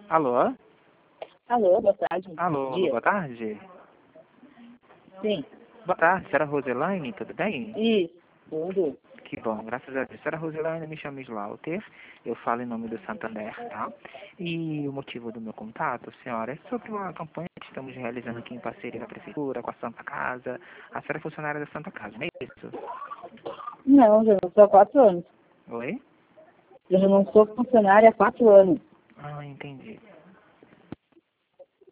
Alô? Alô, boa tarde. Alô, Dia. boa tarde. Sim, Boa tarde, senhora Roselaine, tudo bem? isso, tudo. Que bom, graças a Deus. Senhora Roselaine, me chamo Slaughter, eu falo em nome do Santander, tá? E o motivo do meu contato, senhora, é sobre uma campanha que estamos realizando aqui em parceria com a Prefeitura, com a Santa Casa. A senhora é funcionária da Santa Casa, não é isso? Não, já não sou há 4 anos. Oi? Eu já não sou funcionária há 4 anos. Ah, entendi.